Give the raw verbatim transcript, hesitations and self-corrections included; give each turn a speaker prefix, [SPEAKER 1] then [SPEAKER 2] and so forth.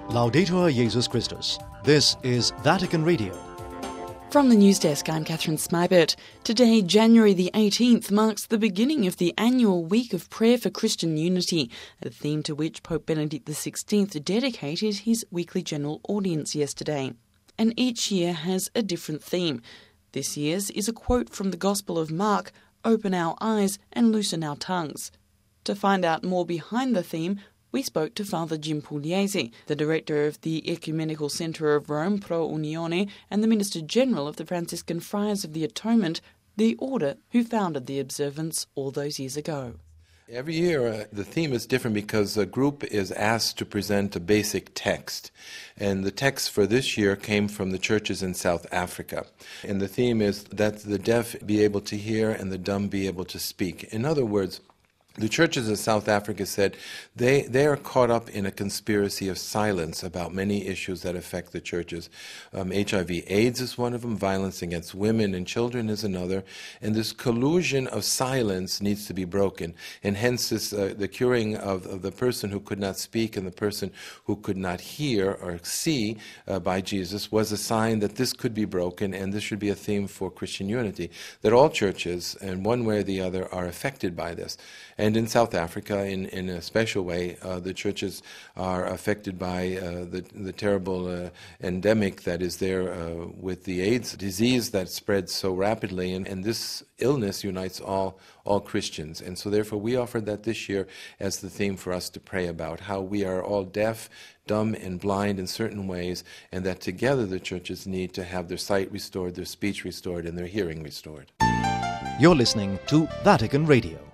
[SPEAKER 1] Laudetur Jesus Christus. This is Vatican Radio.
[SPEAKER 2] From the news desk, I'm Catherine Smybert. Today, January the eighteenth, marks the beginning of the annual Week of Prayer for Christian Unity, a theme to which Pope Benedict the sixteenth dedicated his weekly general audience yesterday. And each year has a different theme. This year's is a quote from the Gospel of Mark, "Open our eyes and loosen our tongues." To find out more behind the theme, we spoke to Father Jim Pugliese, the director of the Ecumenical Centre of Rome, Pro Unione, and the Minister General of the Franciscan Friars of the Atonement, the order who founded the observance all those years ago.
[SPEAKER 3] Every year uh, the theme is different because a group is asked to present a basic text. And the text for this year came from the churches in South Africa. And the theme is that the deaf be able to hear and the dumb be able to speak. In other words, the churches of South Africa said they, they are caught up in a conspiracy of silence about many issues that affect the churches. Um, H I V AIDS is one of them, violence against women and children is another, and this collusion of silence needs to be broken. And hence this, uh, the curing of, of the person who could not speak and the person who could not hear or see uh, by Jesus was a sign that this could be broken, and this should be a theme for Christian unity, that all churches, in one way or the other, are affected by this. And in South Africa, in, in a special way, uh, the churches are affected by uh, the, the terrible uh, endemic that is there uh, with the AIDS disease that spreads so rapidly. And, and this illness unites all, all Christians. And so therefore we offered that this year as the theme for us to pray about, how we are all deaf, dumb, and blind in certain ways, and that together the churches need to have their sight restored, their speech restored, and their hearing restored.
[SPEAKER 1] You're listening to Vatican Radio.